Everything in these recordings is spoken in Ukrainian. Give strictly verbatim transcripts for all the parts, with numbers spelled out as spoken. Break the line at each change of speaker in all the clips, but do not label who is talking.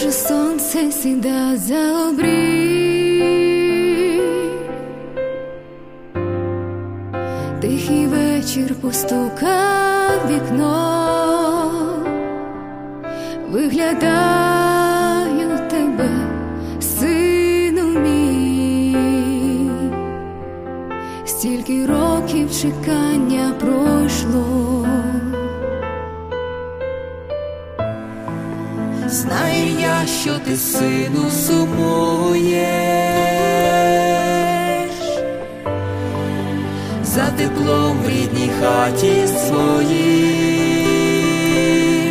вже сонце сіда за обрій, тихий вечір постукав в вікно, виглядаю тебе, сину мій, стільки років чекання пройшло.
Знаю я, що ти, сину, сумуєш за теплом в рідній хаті своїй.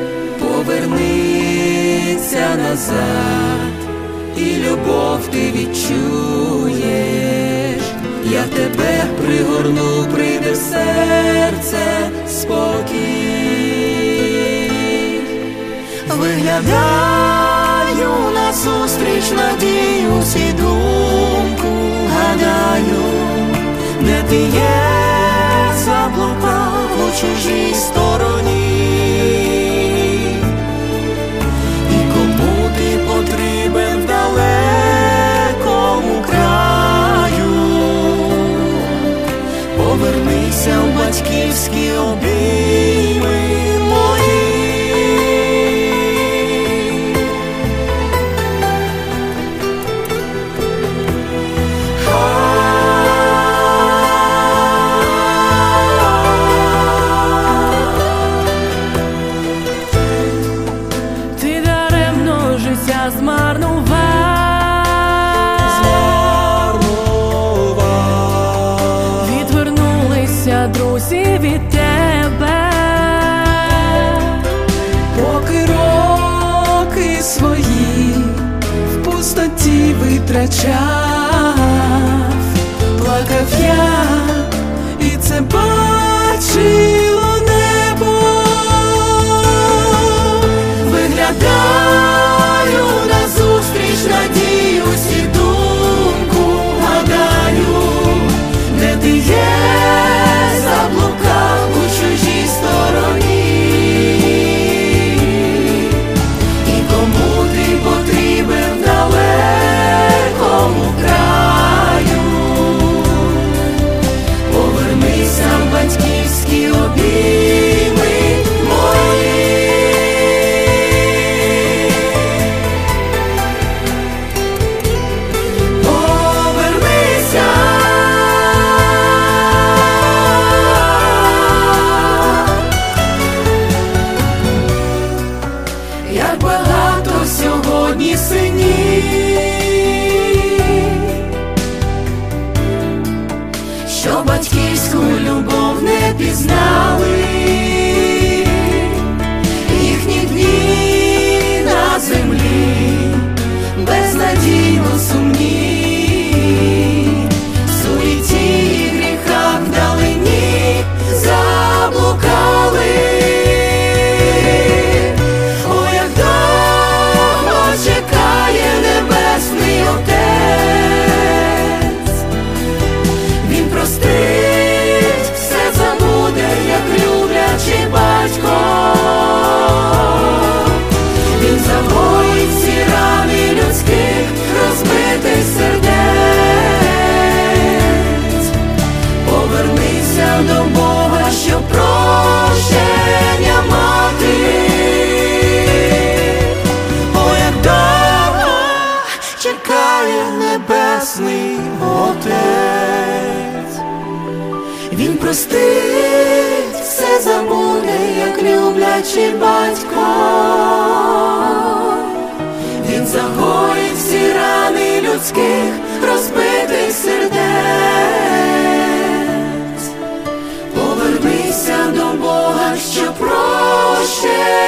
Повернися назад, і любов ти відчуєш. Я тебе пригорну, прийде в серце спокій. Виглядаю назустріч, надіюсь і думку гадаю, де ти є, заблукав у чужій стороні. І кому ти потрібен в далекому краю, повернися в батьківські обійми мої.
Змарнував,
Змарнував.
Відвернулися друзі від тебе,
поки роки свої в пустоті витрачав. Плакав я, і це бачило небо. Виглядаю назустріч, надіюсь і думку гадаю, де ти є, заблукав у чужій стороні. І кому ти потрібен в далекому краю, повернися в батьківські обійми мої. Як багато сьогодні синів, що батьківську любов не пізнали, їхні дні на землі безнадійно сумні, в суеті і гріхах вдалині заблукали. Він загоїть всі рани людських розбитих сердець. Повернися до Бога, щоб прощення мати. О, як довго чекає небесний Отець. Він простить, все забуде, як люблячий батько. Він загоїть всі рани людських розбитих сердець. Повернися до Бога, що прощення